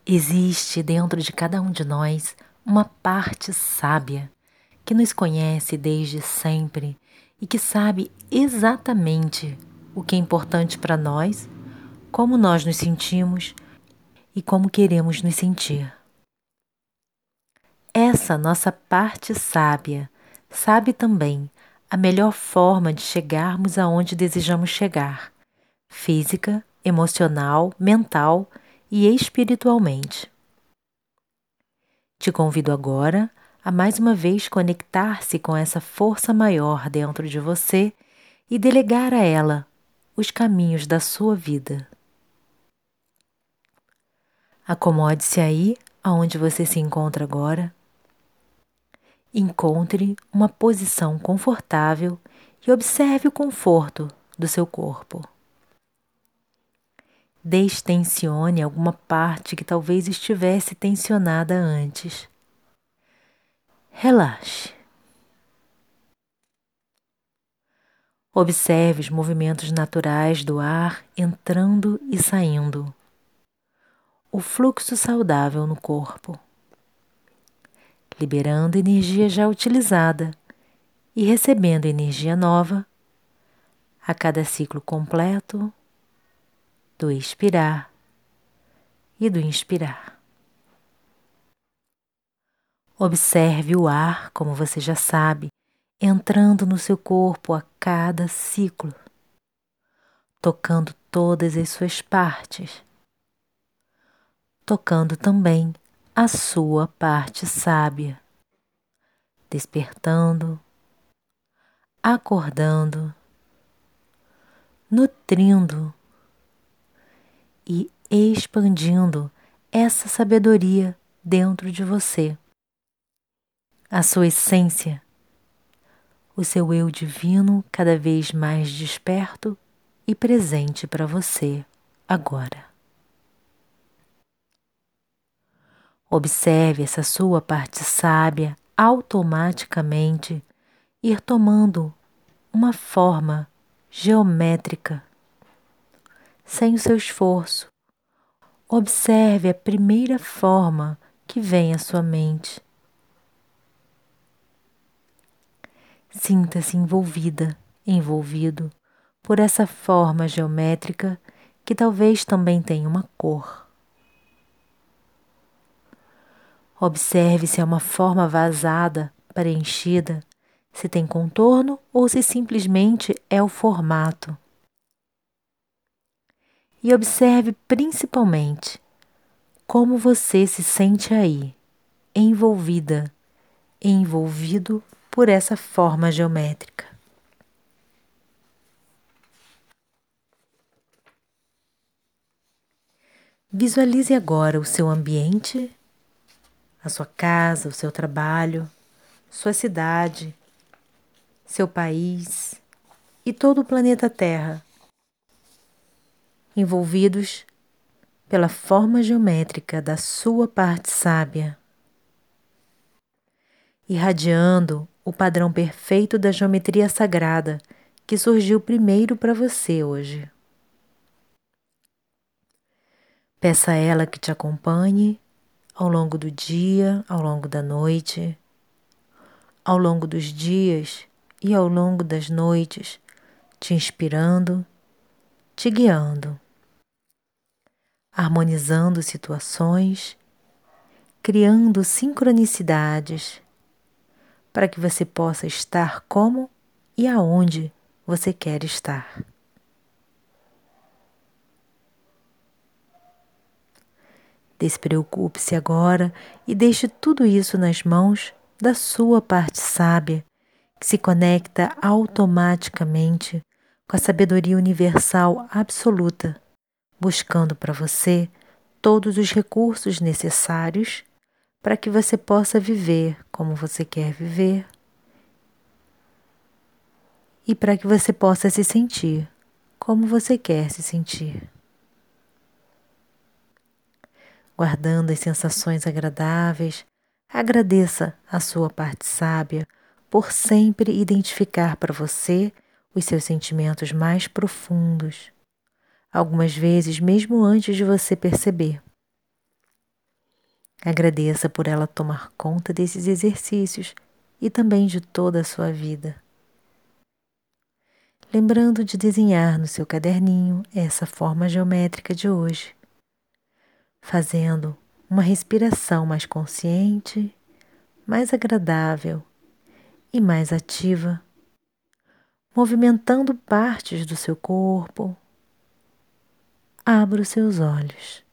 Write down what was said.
Existe dentro de cada um de nós uma parte sábia que nos conhece desde sempre e que sabe exatamente o que é importante para nós, como nós nos sentimos e como queremos nos sentir. Essa nossa parte sábia sabe também a melhor forma de chegarmos aonde desejamos chegar, física, emocional, mental e espiritualmente. Te convido agora a mais uma vez conectar-se com essa força maior dentro de você e delegar a ela os caminhos da sua vida. Acomode-se aí aonde você se encontra agora. Encontre uma posição confortável e observe o conforto do seu corpo. Destensione alguma parte que talvez estivesse tensionada antes. Relaxe. Observe os movimentos naturais do ar entrando e saindo. O fluxo saudável no corpo, liberando energia já utilizada e recebendo energia nova a cada ciclo completo do expirar e do inspirar. Observe o ar, como você já sabe, entrando no seu corpo a cada ciclo, tocando todas as suas partes, tocando também a sua parte sábia, despertando, acordando, nutrindo e expandindo essa sabedoria dentro de você, a sua essência, o seu eu divino cada vez mais desperto e presente para você agora. Observe essa sua parte sábia automaticamente ir tomando uma forma geométrica, sem o seu esforço. Observe a primeira forma que vem à sua mente. Sinta-se envolvida, envolvido por essa forma geométrica que talvez também tenha uma cor. Observe se é uma forma vazada, preenchida, se tem contorno ou se simplesmente é o formato. E observe principalmente como você se sente aí, envolvida, envolvido por essa forma geométrica. Visualize agora o seu ambiente, a sua casa, o seu trabalho, sua cidade, seu país e todo o planeta Terra, envolvidos pela forma geométrica da sua parte sábia, irradiando o padrão perfeito da geometria sagrada que surgiu primeiro para você hoje. Peça a ela que te acompanhe ao longo do dia, ao longo da noite, ao longo dos dias e ao longo das noites, te inspirando, te guiando, harmonizando situações, criando sincronicidades para que você possa estar como e aonde você quer estar. Despreocupe-se agora e deixe tudo isso nas mãos da sua parte sábia, que se conecta automaticamente com a sabedoria universal absoluta, buscando para você todos os recursos necessários para que você possa viver como você quer viver e para que você possa se sentir como você quer se sentir. Guardando as sensações agradáveis, agradeça a sua parte sábia por sempre identificar para você os seus sentimentos mais profundos, algumas vezes mesmo antes de você perceber. Agradeça por ela tomar conta desses exercícios e também de toda a sua vida. Lembrando de desenhar no seu caderninho essa forma geométrica de hoje, fazendo uma respiração mais consciente, mais agradável e mais ativa, movimentando partes do seu corpo. Abra os seus olhos.